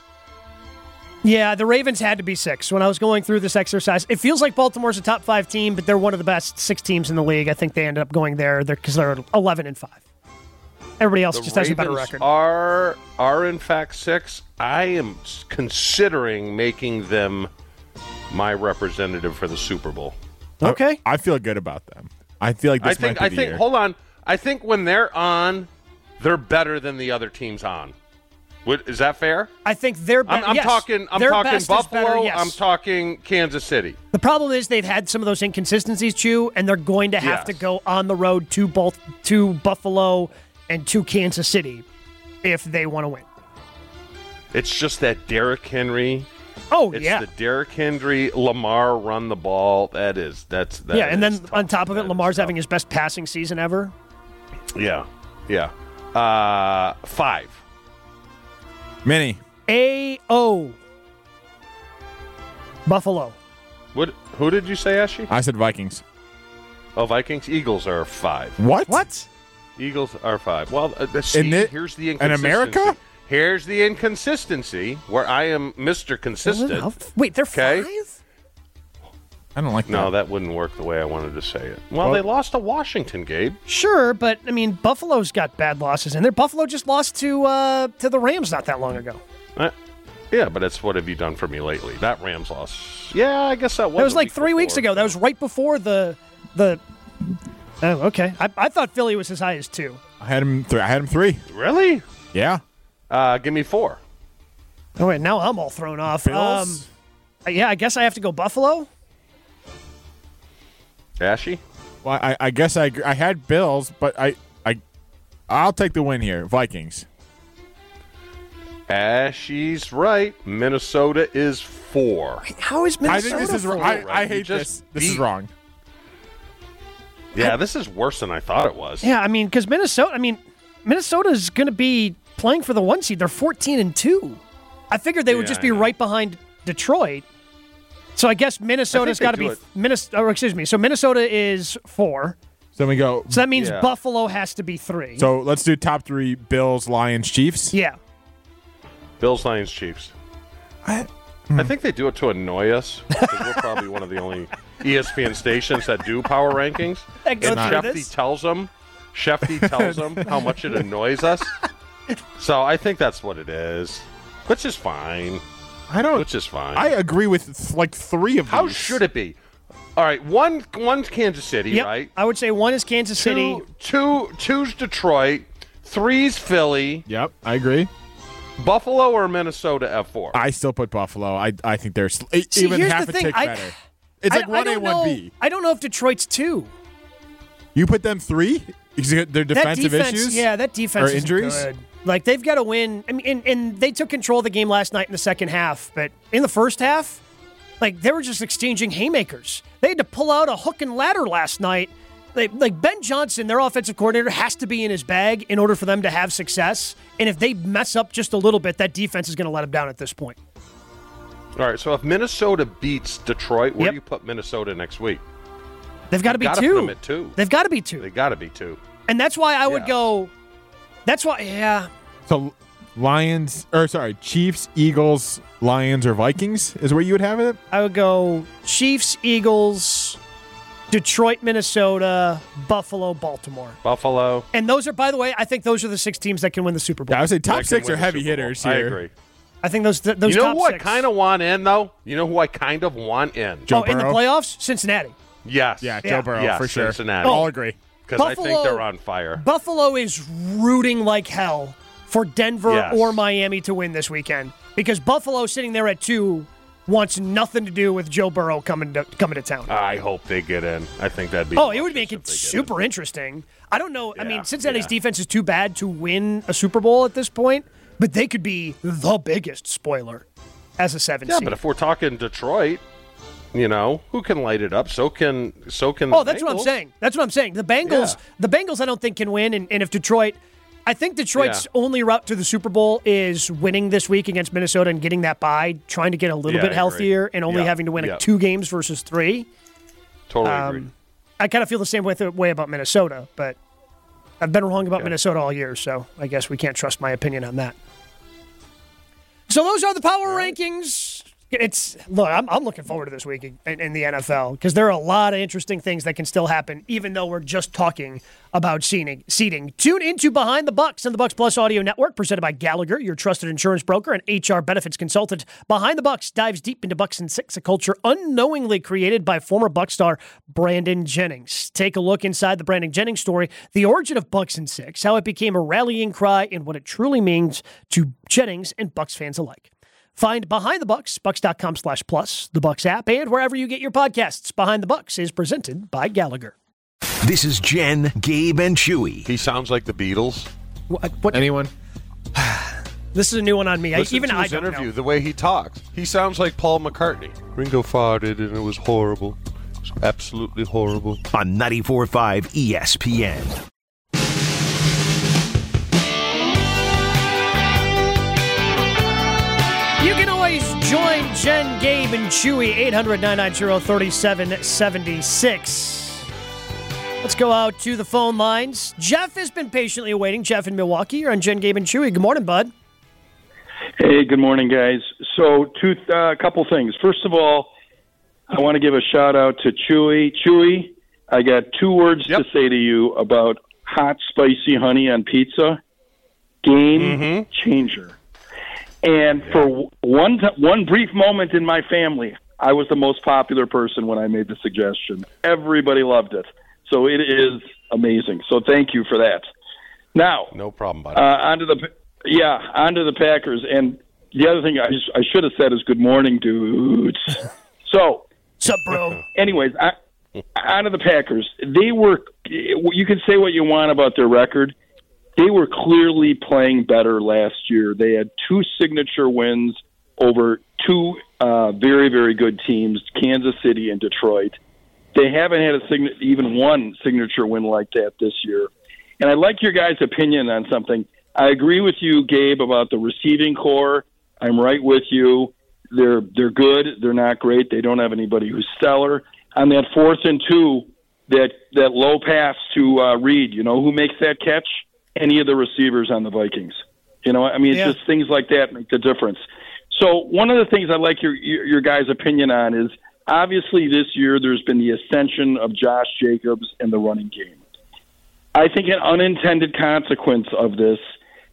Speaker 3: Yeah, the Ravens had to be six. When I was going through this exercise, it feels like Baltimore's a top five team, but they're one of the best six teams in the league. I think they ended up going there because they're, they're eleven and five. Everybody else
Speaker 5: the
Speaker 3: just
Speaker 5: Ravens
Speaker 3: has a better record.
Speaker 5: Are are in fact six. I am considering making them my representative for the Super Bowl.
Speaker 3: Okay,
Speaker 7: I, I feel good about them. I feel like this
Speaker 5: I think.
Speaker 7: might be
Speaker 5: I
Speaker 7: the
Speaker 5: think.
Speaker 7: year.
Speaker 5: Hold on. I think when they're on, they're better than the other teams on. What, is that fair?
Speaker 3: I think they're. Be-
Speaker 5: I'm, I'm
Speaker 3: yes,
Speaker 5: talking. I'm talking Buffalo.
Speaker 3: Better, yes.
Speaker 5: I'm talking Kansas City.
Speaker 3: The problem is they've had some of those inconsistencies, Chew, and they're going to have
Speaker 5: yes.
Speaker 3: to go on the road to both to Buffalo and to Kansas City if they want to win.
Speaker 5: It's just that Derrick Henry.
Speaker 3: Oh
Speaker 5: it's
Speaker 3: yeah,
Speaker 5: the Derrick Henry Lamar run the ball. That is that's that
Speaker 3: yeah, and then
Speaker 5: tough.
Speaker 3: on top of it,
Speaker 5: that
Speaker 3: Lamar's having his best passing season ever.
Speaker 5: Yeah, yeah. Uh, five.
Speaker 7: Mini.
Speaker 3: A O. Buffalo.
Speaker 5: What? Who did you say, Ashley?
Speaker 7: I said Vikings.
Speaker 5: Oh, Vikings. Eagles are five.
Speaker 7: What?
Speaker 3: What?
Speaker 5: Eagles are five. Well, uh, see,
Speaker 7: in the,
Speaker 5: here's the
Speaker 7: in
Speaker 5: inconsistency.
Speaker 7: America?
Speaker 5: Here's the inconsistency where I am Mister Consistent.
Speaker 3: Wait, they're
Speaker 5: okay?
Speaker 3: five?
Speaker 7: I don't like that.
Speaker 5: No, that wouldn't work the way I wanted to say it. Well,
Speaker 7: well
Speaker 5: they lost to Washington, Gabe.
Speaker 3: Sure, but I mean, Buffalo's got bad losses in there. Buffalo just lost to uh, to the Rams not that long ago.
Speaker 5: Uh, yeah, but it's what have you done for me lately? That Rams loss. Yeah, I guess that was.
Speaker 3: That was like
Speaker 5: week
Speaker 3: three
Speaker 5: before.
Speaker 3: weeks ago. That was right before the the. Oh, okay. I, I thought Philly was as high as two.
Speaker 7: I had him. Th- I had him three.
Speaker 5: Really?
Speaker 7: Yeah.
Speaker 5: Uh, give me four.
Speaker 3: Oh wait, now I'm all thrown off.
Speaker 7: Bills?
Speaker 3: Um, yeah, I guess I have to go Buffalo.
Speaker 5: Ashy?
Speaker 7: Well, I, I guess I I had Bills, but I I I'll take the win here. Vikings.
Speaker 5: Ashy's right. Minnesota is four.
Speaker 3: Wait, how is Minnesota?
Speaker 7: I think this is
Speaker 3: four?
Speaker 7: wrong. I, I
Speaker 5: You
Speaker 7: hate
Speaker 5: just
Speaker 7: this. This is
Speaker 5: beat-
Speaker 7: wrong.
Speaker 5: Yeah, this is worse than I thought it was.
Speaker 3: Yeah, I mean, because Minnesota. I mean, Minnesota's going to be playing for the one seed. They're fourteen and two. I figured they would
Speaker 5: Yeah,
Speaker 3: just
Speaker 5: I
Speaker 3: be
Speaker 5: know.
Speaker 3: right behind Detroit. So I guess Minnesota's
Speaker 5: they
Speaker 3: got to
Speaker 5: do
Speaker 3: be
Speaker 5: it.
Speaker 3: Minnesota. Or excuse me. So Minnesota is four.
Speaker 7: So then we go.
Speaker 3: So that means
Speaker 5: Yeah.
Speaker 3: Buffalo has to be three.
Speaker 7: So let's do top three: Bills, Lions, Chiefs.
Speaker 3: yeah.
Speaker 5: Bills, Lions, Chiefs.
Speaker 7: I,
Speaker 5: I think they do it to annoy us because we're probably one of the only E S P N stations that do power rankings.
Speaker 3: That go
Speaker 5: And
Speaker 3: through
Speaker 5: Shefty
Speaker 3: this.
Speaker 5: tells them, Shefty tells them how much it annoys us. So I think that's what it is, which is fine.
Speaker 7: I don't.
Speaker 5: Which is fine.
Speaker 7: I agree with like three of
Speaker 5: How
Speaker 7: these.
Speaker 5: should it be? All right, one one's Kansas City,
Speaker 3: Yep.
Speaker 5: right?
Speaker 3: I would say one is Kansas City.
Speaker 5: Two, two, two's Detroit. Three's Philly.
Speaker 7: Yep, I agree.
Speaker 5: Buffalo or Minnesota F four?
Speaker 7: I still put Buffalo. I I think they're sl-
Speaker 3: See,
Speaker 7: even
Speaker 3: here's
Speaker 7: half
Speaker 3: the
Speaker 7: a
Speaker 3: thing.
Speaker 7: tick
Speaker 3: I-
Speaker 7: better. It's
Speaker 3: I-
Speaker 7: like
Speaker 3: I
Speaker 7: one A,
Speaker 3: don't
Speaker 7: one
Speaker 3: know-
Speaker 7: B.
Speaker 3: I don't know if Detroit's two.
Speaker 7: You put them three? Is it their defensive
Speaker 3: that defense,
Speaker 7: issues?
Speaker 3: Yeah, that defense
Speaker 7: or
Speaker 3: is
Speaker 7: injuries?
Speaker 3: good. Like, they've got to win. I mean, and, and they took control of the game last night in the second half. But in the first half, like, they were just exchanging haymakers. They had to pull out a hook and ladder last night. They, like, Ben Johnson, their offensive coordinator, has to be in his bag in order for them to have success. And if they mess up just a little bit, that defense is going to let them down at this point.
Speaker 5: All right, so if Minnesota beats Detroit, where
Speaker 3: Yep.
Speaker 5: do you put Minnesota next week?
Speaker 3: They've got to be
Speaker 5: Gotta
Speaker 3: two.
Speaker 5: put them at two.
Speaker 3: They've got to be two.
Speaker 5: They got to be two.
Speaker 3: And that's why I would
Speaker 5: Yeah.
Speaker 3: go. That's why, yeah.
Speaker 7: So Lions, or sorry, Chiefs, Eagles, Lions, or Vikings is where you would have it?
Speaker 3: I would go Chiefs, Eagles, Detroit, Minnesota, Buffalo, Baltimore.
Speaker 5: Buffalo.
Speaker 3: And those are, by the way, I think those are the six teams that can win the Super Bowl.
Speaker 7: Yeah, I would say top
Speaker 5: That can
Speaker 7: six
Speaker 5: win
Speaker 7: are
Speaker 5: the
Speaker 7: heavy
Speaker 5: Super Bowl.
Speaker 7: hitters
Speaker 5: I
Speaker 7: here.
Speaker 5: agree.
Speaker 3: I think those th- those
Speaker 5: You know
Speaker 3: top
Speaker 5: who I
Speaker 3: six.
Speaker 5: kind of want in, though? You know who I kind of want in?
Speaker 7: Joe
Speaker 3: oh, in the
Speaker 7: Burrow?
Speaker 3: playoffs, Cincinnati.
Speaker 5: Yes.
Speaker 7: Yeah,
Speaker 3: Yeah.
Speaker 7: Joe Burrow
Speaker 5: Yes,
Speaker 7: for sure.
Speaker 5: Cincinnati.
Speaker 7: All agree.
Speaker 5: Because I think
Speaker 3: Buffalo-
Speaker 5: they're on fire.
Speaker 3: Buffalo is rooting like hell for Denver
Speaker 5: Yes.
Speaker 3: or Miami to win this weekend because Buffalo sitting there at two wants nothing to do with Joe Burrow coming to coming to town.
Speaker 5: I hope they get in. I think that'd be.
Speaker 3: Oh, it would
Speaker 5: luscious
Speaker 3: make
Speaker 5: if
Speaker 3: it
Speaker 5: they get
Speaker 3: super interesting. I don't know. I
Speaker 5: Yeah,
Speaker 3: mean, Cincinnati's
Speaker 5: yeah.
Speaker 3: defense is too bad to win a Super Bowl at this point, but they could be the biggest spoiler as a seven
Speaker 5: in. Yeah,
Speaker 3: seed.
Speaker 5: but if we're talking Detroit, you know, who can light it up? So can so can.
Speaker 3: Oh,
Speaker 5: the
Speaker 3: that's what I'm
Speaker 5: Bengals.
Speaker 3: saying. That's what I'm saying. The Bengals,
Speaker 5: Yeah.
Speaker 3: the Bengals, I don't think can win. And, and if Detroit, I think Detroit's
Speaker 5: Yeah.
Speaker 3: only route to the Super Bowl is winning this week against Minnesota and getting that bye, trying to get a little
Speaker 5: Yeah, I
Speaker 3: bit
Speaker 5: agree.
Speaker 3: healthier, and only
Speaker 5: Yeah.
Speaker 3: having to win
Speaker 5: Yeah.
Speaker 3: two games versus three.
Speaker 5: Totally
Speaker 3: Um,
Speaker 5: agree.
Speaker 3: I kind of feel the same way, way about Minnesota, but I've been wrong about
Speaker 5: Okay.
Speaker 3: Minnesota all year, so I guess we can't trust my opinion on that. So those are the power rankings. It's look, I'm, I'm looking forward to this week in, in the N F L because there are a lot of interesting things that can still happen, even though we're just talking about seating. seating. Tune into Behind the Bucks on the Bucks Plus Audio Network, presented by Gallagher, your trusted insurance broker and H R benefits consultant. Behind the Bucks dives deep into Bucks and Six, a culture unknowingly created by former Bucks star Brandon Jennings. Take a look inside the Brandon Jennings story, the origin of Bucks and Six, how it became a rallying cry, and what it truly means to Jennings and Bucks fans alike. Find Behind the Bucks, bucks.com slash plus, the Bucks app, and wherever you get your podcasts. Behind the Bucks is presented by Gallagher.
Speaker 2: This is Jen, Gabe, and Chewy.
Speaker 5: He sounds like the Beatles.
Speaker 3: What? what
Speaker 7: Anyone?
Speaker 3: this is a new one on me. I,
Speaker 5: Listen
Speaker 3: even
Speaker 5: to
Speaker 3: I
Speaker 5: his
Speaker 3: don't
Speaker 5: interview,
Speaker 3: know.
Speaker 5: the way he talks. He sounds like Paul McCartney. Ringo farted and it was horrible. It was absolutely horrible.
Speaker 2: On ninety-four point five E S P N.
Speaker 3: You can always join Jen, Gabe, and Chewy, eight hundred, nine nine zero, three seven seven six. Let's go out to the phone lines. Jeff has been patiently awaiting. Jeff in Milwaukee. You're on Jen, Gabe, and Chewy. Good morning, bud.
Speaker 9: Hey, good morning, guys. So, two, a uh, couple things. First of all, I want to give a shout out to Chewy. Chewy, I got two words
Speaker 5: Yep.
Speaker 9: to say to you about hot, spicy honey on pizza. Game
Speaker 5: Mm-hmm.
Speaker 9: changer. And for w- one t- one brief moment in my family, I was the most popular person when I made the suggestion. Everybody loved it. So it is amazing. So thank you for that. Now,
Speaker 5: No problem, buddy.
Speaker 9: uh, onto the yeah, onto the Packers. And the other thing I, I should have said is good morning, dudes. So,
Speaker 3: Sup, bro?
Speaker 9: anyways, I, onto the Packers. They were. You can say what you want about their record. They were clearly playing better last year. They had two signature wins over two uh, very, very good teams, Kansas City and Detroit. They haven't had a sign- even one signature win like that this year. And I'd like your guys' opinion on something. I agree with you, Gabe, about the receiving core. I'm right with you. They're they're good. They're not great. They don't have anybody who's stellar. On that fourth and two, that that low pass to uh, Reed, you know, who makes that catch? Any of the receivers on the Vikings. You know, I mean, it's
Speaker 3: Yeah.
Speaker 9: just things like that make the difference. So one of the things I'd like your, your your guys' opinion on is obviously this year there's been the ascension of Josh Jacobs in the running game. I think an unintended consequence of this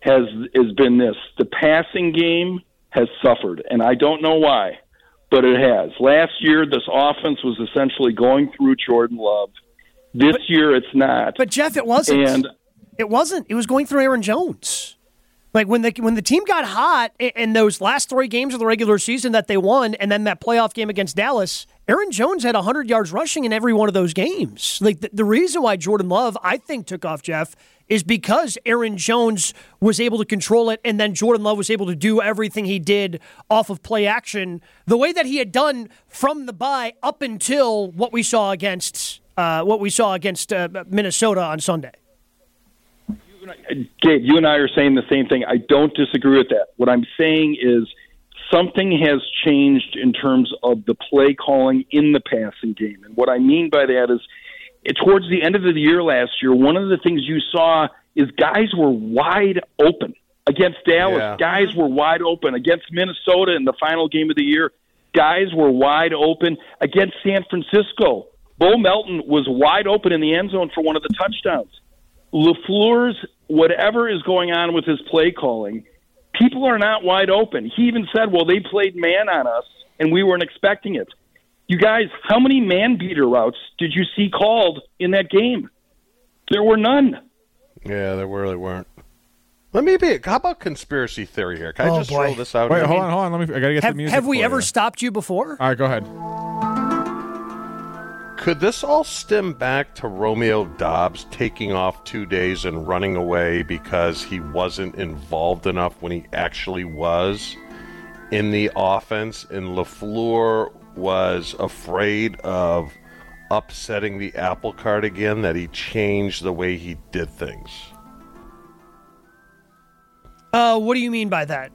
Speaker 9: has has been this: the passing game has suffered, and I don't know why, but it has. Last year, this offense was essentially going through Jordan Love. This
Speaker 3: but,
Speaker 9: year, it's not.
Speaker 3: But Jeff, it wasn't.
Speaker 9: And
Speaker 3: it wasn't. It was going through Aaron Jones. Like when the when the team got hot in those last three games of the regular season that they won, and then that playoff game against Dallas, Aaron Jones had one hundred yards rushing in every one of those games. Like the, the reason why Jordan Love, I think, took off, Jeff, is because Aaron Jones was able to control it, and then Jordan Love was able to do everything he did off of play action, the way that he had done from the bye up until what we saw against uh, what we saw against uh, Minnesota on Sunday.
Speaker 9: Gabe, you and I are saying the same thing. I don't disagree with that. What I'm saying is something has changed in terms of the play calling in the passing game. And what I mean by that is it, towards the end of the year last year, one of the things you saw is guys were wide open. Against Dallas,
Speaker 5: yeah.
Speaker 9: guys were wide open. Against Minnesota in the final game of the year, guys were wide open. Against San Francisco, Bo Melton was wide open in the end zone for one of the touchdowns. LaFleur's, whatever is going on with his play calling, people are not wide open. He even said, well, they played man on us, and we weren't expecting it. You guys, how many man-beater routes did you see called in that game? There were none.
Speaker 5: Yeah, there really weren't. Let me be. How about conspiracy theory here? Can I
Speaker 3: Oh,
Speaker 5: just
Speaker 3: boy.
Speaker 5: throw this out?
Speaker 7: Wait,
Speaker 5: here?
Speaker 7: hold on, hold on. Let me. I gotta get
Speaker 3: Have,
Speaker 7: the music.
Speaker 3: have we
Speaker 7: for
Speaker 3: ever
Speaker 7: you.
Speaker 3: stopped you before?
Speaker 7: All right, go ahead.
Speaker 5: Could this all stem back to Romeo Doubs taking off two days and running away because he wasn't involved enough when he actually was in the offense, and LaFleur was afraid of upsetting the apple cart again, that he changed the way he did things?
Speaker 3: Uh, what do you mean by that?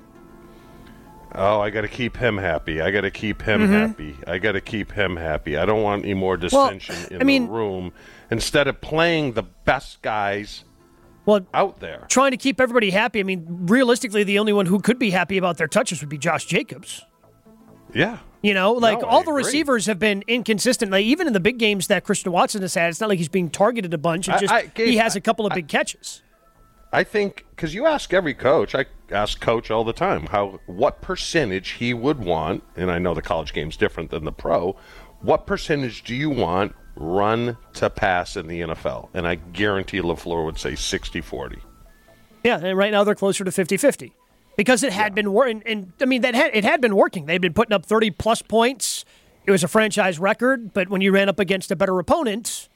Speaker 5: Oh, I got to keep him happy. I got to keep him
Speaker 3: Mm-hmm.
Speaker 5: happy. I got to keep him happy. I don't want any more dissension in
Speaker 3: I mean-
Speaker 5: the room. Instead of playing the best guys
Speaker 3: Well,
Speaker 5: out there.
Speaker 3: trying to keep everybody happy. I mean, realistically, the only one who could be happy about their touches would be Josh Jacobs.
Speaker 5: Yeah.
Speaker 3: You know, like
Speaker 5: No, I
Speaker 3: all the
Speaker 5: agree.
Speaker 3: receivers have been inconsistent. Like even in the big games that Christian Watson has had, it's not like he's being targeted a bunch. It's
Speaker 5: I-
Speaker 3: just
Speaker 5: I- Gabe,
Speaker 3: he has a
Speaker 5: I-
Speaker 3: couple of
Speaker 5: I-
Speaker 3: big catches.
Speaker 5: I think, because you ask every coach, I ask coach all the time, how what percentage he would want, and I know the college game's different than the pro, what percentage do you want run to pass in the N F L? And I guarantee LaFleur would say sixty forty.
Speaker 3: Yeah, and right now they're closer to fifty-fifty because it had been working. And I mean, that had, it had been working. They'd been putting up thirty-plus points. It was a franchise record, but when you ran up against a better opponent,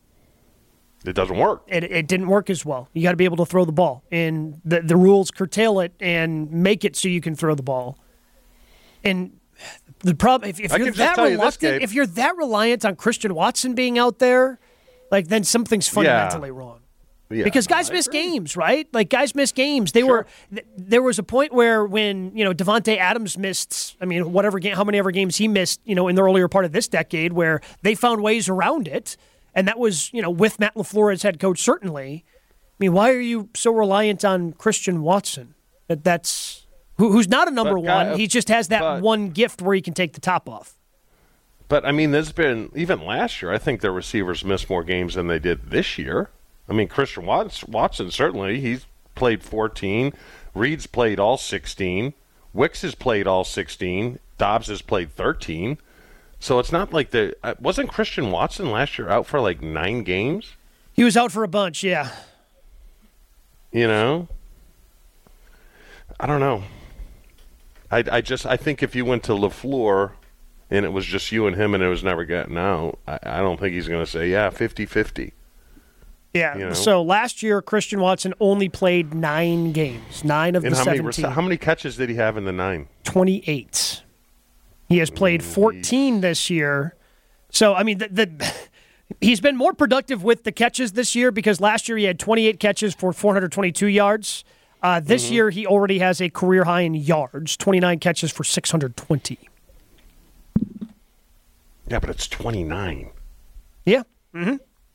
Speaker 5: It doesn't work.
Speaker 3: it, it didn't work as well. You got to be able to throw the ball, and the the rules curtail it and make it so you can throw the ball. And the problem, if, if
Speaker 5: I
Speaker 3: you're
Speaker 5: can just
Speaker 3: that
Speaker 5: tell you this,
Speaker 3: reluctant,
Speaker 5: Gabe.
Speaker 3: if you're that reliant on Christian Watson being out there, like then something's fundamentally wrong.
Speaker 5: Yeah,
Speaker 3: Because guys
Speaker 5: I
Speaker 3: miss
Speaker 5: agree.
Speaker 3: games, right? Like guys miss games. They
Speaker 5: Sure.
Speaker 3: were th- there was a point where when you know Devontae Adams missed, I mean, whatever game, how many ever games he missed, you know, in the earlier part of this decade, where they found ways around it, and that was you know with Matt LaFleur as head coach. Certainly, I mean, why are you so reliant on Christian Watson? That that's who, who's not a number
Speaker 5: But, guy-
Speaker 3: one. He just has that
Speaker 5: but-
Speaker 3: one gift where he can take the top off.
Speaker 5: But, I mean, there's been, even last year, I think their receivers missed more games than they did this year. I mean, Christian Watts- Watson, certainly, he's played fourteen. Reed's played all sixteen. Wicks has played all sixteen. Dobbs has played thirteen. So it's not like the uh, – wasn't Christian Watson last year out for like nine games?
Speaker 3: He was out for a bunch, yeah.
Speaker 5: You know? I don't know. I, I just – I think if you went to LaFleur and it was just you and him and it was never getting out, I, I don't think he's going to say, yeah, fifty-fifty.
Speaker 3: Yeah.
Speaker 5: You know?
Speaker 3: So last year, Christian Watson only played nine games, nine of
Speaker 5: And
Speaker 3: the
Speaker 5: how many,
Speaker 3: seventeen.
Speaker 5: rece- how many catches did he have in the nine?
Speaker 3: twenty-eight. He has played fourteen this year. So, I mean, the, the he's been more productive with the catches this year because last year he had twenty-eight catches for four hundred twenty-two yards. Uh, this
Speaker 5: Mm-hmm.
Speaker 3: year he already has a career high in yards, twenty-nine catches for six hundred twenty.
Speaker 5: Yeah, but it's twenty-nine.
Speaker 3: Yeah. Mm-hmm.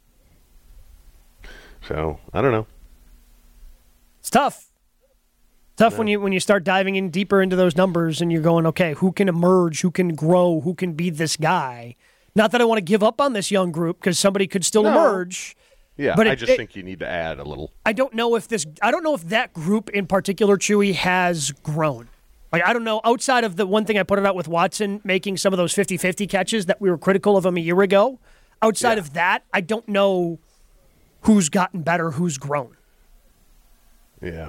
Speaker 5: So, I don't know.
Speaker 3: It's tough. Tough when you when you start diving in deeper into those numbers and you're going, okay, who can emerge, who can grow, who can be this guy? Not that I want to give up on this young group because somebody could still
Speaker 5: No.
Speaker 3: emerge,
Speaker 5: Yeah,
Speaker 3: But
Speaker 5: I
Speaker 3: it-
Speaker 5: just
Speaker 3: it-
Speaker 5: think you need to add a little.
Speaker 3: I don't know if this. I don't know if that group in particular, Chewy, has grown. Like, I don't know, outside of the one thing I put it out with Watson making some of those fifty-fifty catches that we were critical of him a year ago, outside
Speaker 5: Yeah.
Speaker 3: of that, I don't know who's gotten better, who's grown.
Speaker 5: Yeah.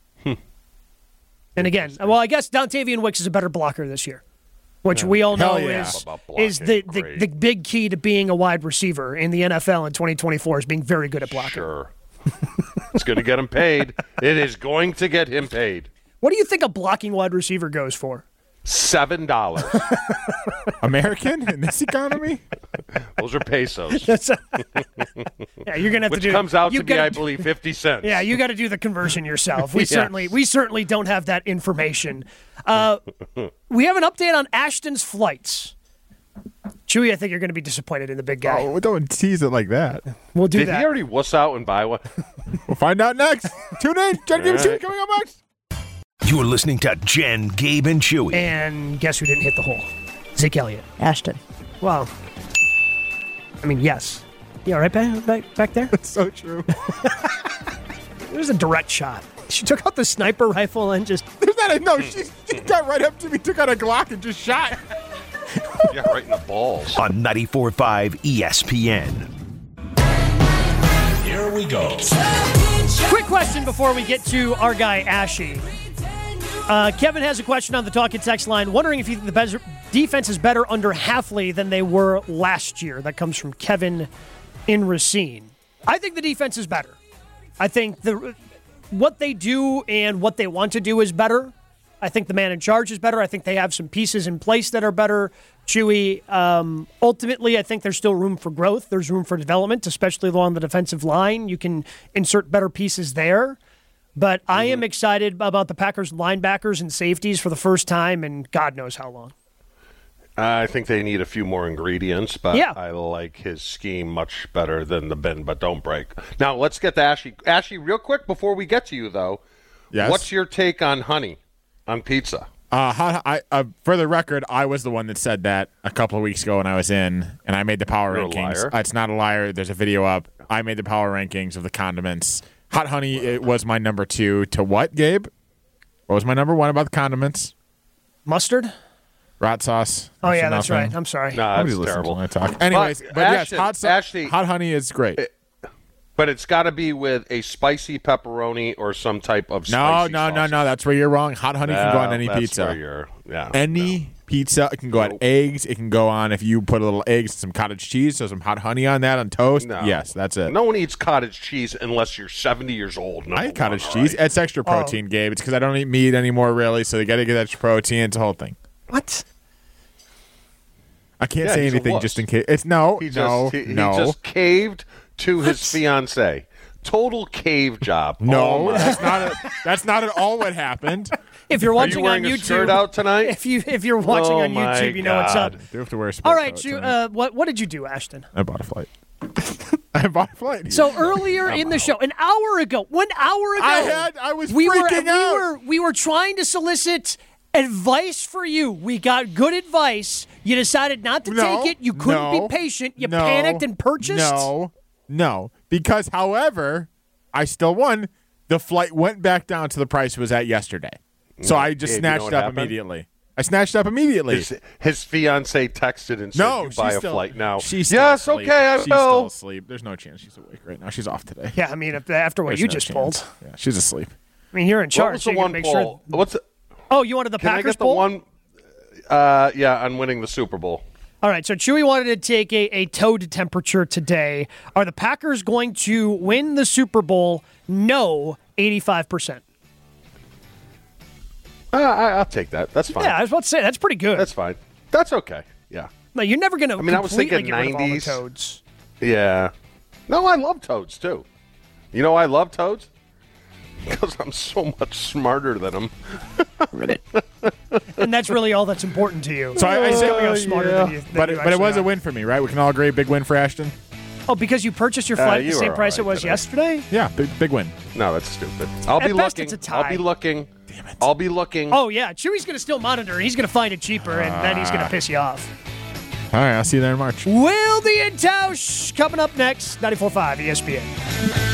Speaker 3: And again, well, I guess Dontavian Wicks is a better blocker this year, which we all know
Speaker 7: Hell yeah.
Speaker 3: is,
Speaker 5: About blocking,
Speaker 3: is the, the,
Speaker 5: great.
Speaker 3: the big key to being a wide receiver in the N F L in twenty twenty-four is being very good at blocking.
Speaker 5: Sure. It's going to get him paid. It is going to get him paid.
Speaker 3: What do you think a blocking wide receiver goes for?
Speaker 5: Seven dollars.
Speaker 7: American in this economy?
Speaker 5: Those are pesos,
Speaker 3: That's yeah, you're gonna have
Speaker 5: which
Speaker 3: to do.
Speaker 5: comes out
Speaker 3: you
Speaker 5: to be,
Speaker 3: gotta
Speaker 5: I
Speaker 3: do-
Speaker 5: believe, fifty cents.
Speaker 3: Yeah, you got to do the conversion yourself. We
Speaker 5: Yes.
Speaker 3: certainly, we certainly don't have that information. Uh, we have an update on Ashton's flights. Chewy, I think you're going to be disappointed in the big guy.
Speaker 7: Oh, don't tease it like that.
Speaker 3: We'll do
Speaker 5: Did
Speaker 3: that.
Speaker 5: he already wuss out and buy one?
Speaker 7: We'll find out next. Tune in. Jen Gabe and Chewy coming up next.
Speaker 2: You're listening to Jen, Gabe, and Chewy.
Speaker 3: And guess who didn't hit the hole? Zeke Elliott.
Speaker 1: Ashton.
Speaker 3: Well, I mean, yes. You all right back, back, back there?
Speaker 7: It's so true.
Speaker 3: It was a direct shot. She took out the sniper rifle and just...
Speaker 7: There's not a no. She, she got right up to me, took out a Glock, and just shot.
Speaker 5: Yeah, right in the balls.
Speaker 2: On ninety-four point five E S P N.
Speaker 11: Here we go.
Speaker 3: Quick question before we get to our guy, Ashy. Uh, Kevin has a question on the Talk and Text line, wondering if you think the Bez- defense is better under Halfley than they were last year. That comes from Kevin in Racine. I think the defense is better. I think the what they do and what they want to do is better. I think the man in charge is better. I think they have some pieces in place that are better. Chewy, um, ultimately, I think there's still room for growth. There's room for development, especially along the defensive line. You can insert better pieces there. But I am excited about the Packers linebackers and safeties for the first time in God knows how long.
Speaker 5: I think they need a few more ingredients, but
Speaker 3: Yeah.
Speaker 5: I like his scheme much better than the bend but don't break. Now, let's get to Ashley. Ashley, real quick before we get to you, though.
Speaker 7: Yes.
Speaker 5: What's your take on honey on pizza?
Speaker 7: Uh, hot, I, uh, for the record, I was the one that said that a couple of weeks ago when I was in, and I made the power
Speaker 5: You're a
Speaker 7: rankings.
Speaker 5: liar.
Speaker 7: Uh, it's not a liar. There's a video up. I made the power rankings of the condiments. Hot honey, it was my number two. To what, Gabe? What was my number one about the condiments?
Speaker 3: Mustard?
Speaker 7: Rat sauce.
Speaker 3: Oh, yeah,
Speaker 7: So
Speaker 3: that's
Speaker 7: nothing.
Speaker 3: right. I'm sorry.
Speaker 5: No,
Speaker 7: Nobody's
Speaker 5: that's
Speaker 7: listening
Speaker 5: terrible.
Speaker 7: when I talk. Anyways, but,
Speaker 5: But,
Speaker 7: yes,
Speaker 5: Ashton-
Speaker 7: hot, so-
Speaker 5: Ashley-
Speaker 7: hot honey is great.
Speaker 5: But it's got to be with a spicy pepperoni or some type of
Speaker 7: No,
Speaker 5: spicy
Speaker 7: no, no,
Speaker 5: sausage.
Speaker 7: no. That's where you're wrong. Hot honey can go on
Speaker 5: Well,
Speaker 7: any
Speaker 5: that's
Speaker 7: pizza.
Speaker 5: where you're- yeah,
Speaker 7: any pizza. It can go on
Speaker 5: Nope.
Speaker 7: eggs. It can go on if you put a little eggs, some cottage cheese, so some hot honey on that on toast.
Speaker 5: No.
Speaker 7: Yes, that's it.
Speaker 5: No one eats cottage cheese unless you're seventy years old.
Speaker 7: I eat cottage
Speaker 5: one,
Speaker 7: cheese.
Speaker 5: all right?
Speaker 7: It's extra protein, Gabe. It's because I don't eat meat anymore, really. So they got to get extra protein. It's a whole thing.
Speaker 3: What?
Speaker 7: I can't
Speaker 5: Yeah,
Speaker 7: say
Speaker 5: he's a
Speaker 7: anything
Speaker 5: wuss.
Speaker 7: just in case. It's no,
Speaker 5: He just,
Speaker 7: no,
Speaker 5: he, he
Speaker 7: no,
Speaker 5: just caved to his fiance. Total cave job.
Speaker 7: no.
Speaker 5: Oh, my.
Speaker 7: that's not. A, that's not at all what happened.
Speaker 3: If you're
Speaker 5: Are
Speaker 3: watching
Speaker 5: you wearing
Speaker 3: on
Speaker 5: a
Speaker 3: YouTube,
Speaker 5: skirt out tonight?
Speaker 3: If you if you're watching
Speaker 5: Oh,
Speaker 3: on
Speaker 5: my
Speaker 3: YouTube, you know what's up.
Speaker 5: God.
Speaker 7: Do have to wear a sport
Speaker 3: All right,
Speaker 7: coat
Speaker 3: Chew,
Speaker 7: tonight.
Speaker 3: uh, what what did you do, Ashton?
Speaker 7: I bought a flight. I bought a flight.
Speaker 3: So earlier in the show, an hour ago, one hour ago,
Speaker 7: I had. I was
Speaker 3: we were
Speaker 7: freaking
Speaker 3: we
Speaker 7: out.
Speaker 3: were we were trying to solicit advice for you. We got good advice. You decided not to
Speaker 7: No,
Speaker 3: take it. You couldn't
Speaker 7: no,
Speaker 3: be patient. You
Speaker 7: no,
Speaker 3: panicked and purchased.
Speaker 7: No, no. Because, however, I still won. The flight went back down to the price it was at yesterday. So I just
Speaker 5: Gabe, you know
Speaker 7: snatched
Speaker 5: what
Speaker 7: up
Speaker 5: happened?
Speaker 7: immediately. I snatched up immediately.
Speaker 5: His, his fiance texted and said,
Speaker 7: no,
Speaker 5: you
Speaker 7: she's
Speaker 5: buy a
Speaker 7: still,
Speaker 5: flight now.
Speaker 7: She's still
Speaker 5: yes,
Speaker 7: asleep.
Speaker 5: okay, I
Speaker 7: She's still
Speaker 5: will.
Speaker 7: asleep. There's no chance she's awake right now. She's off today.
Speaker 3: Yeah, I mean, if- after what
Speaker 7: There's
Speaker 3: you
Speaker 7: no
Speaker 3: just
Speaker 7: chance.
Speaker 3: pulled,
Speaker 7: Yeah, she's asleep.
Speaker 3: I mean, you're in
Speaker 5: What
Speaker 3: charge.
Speaker 5: was
Speaker 3: so
Speaker 5: the
Speaker 3: you gotta
Speaker 5: one
Speaker 3: make
Speaker 5: poll?
Speaker 3: sure.
Speaker 5: What's the,
Speaker 3: Oh, you wanted the
Speaker 5: can I
Speaker 3: Packers
Speaker 5: get the
Speaker 3: poll?
Speaker 5: one? Uh, yeah, on winning the Super Bowl.
Speaker 3: All right, so Chewy wanted to take a, a toad temperature today. Are the Packers going to win the Super Bowl? No, eighty-five percent.
Speaker 5: Uh, I, I'll take that. That's fine.
Speaker 3: Yeah, I was about to say, that's pretty good.
Speaker 5: That's fine. That's okay. Yeah.
Speaker 3: No, you're never going to
Speaker 5: I mean, I was
Speaker 3: completely
Speaker 5: thinking
Speaker 3: get rid of all the
Speaker 5: nineties.
Speaker 3: toads.
Speaker 5: Yeah. No, I love toads, too. You know why I love toads? Because I'm so much smarter than them.
Speaker 3: And that's really all that's important to you.
Speaker 7: So I, I
Speaker 3: Is
Speaker 7: said,
Speaker 3: coming out smarter than you, than
Speaker 7: but
Speaker 3: you
Speaker 7: it, but it
Speaker 3: actually
Speaker 7: was a
Speaker 3: are.
Speaker 7: win for me, right? We can all agree, big win for Ashton.
Speaker 3: Oh, because you purchased your
Speaker 5: Uh,
Speaker 3: flight at
Speaker 5: you
Speaker 3: the same
Speaker 5: were
Speaker 3: price
Speaker 5: all
Speaker 3: it
Speaker 5: right
Speaker 3: was
Speaker 5: today.
Speaker 3: yesterday?
Speaker 7: Yeah, big big win.
Speaker 5: No, that's stupid. I'll
Speaker 3: At
Speaker 5: be
Speaker 3: best,
Speaker 5: looking.
Speaker 3: it's a tie.
Speaker 5: I'll be looking. Damn it. I'll be looking.
Speaker 3: Oh, yeah. Chewy's going to still monitor. He's going to find it cheaper, and then he's going to piss you off.
Speaker 7: All right, I'll see you there in March.
Speaker 3: Wildy and Tausch coming up next. ninety-four point five E S P N.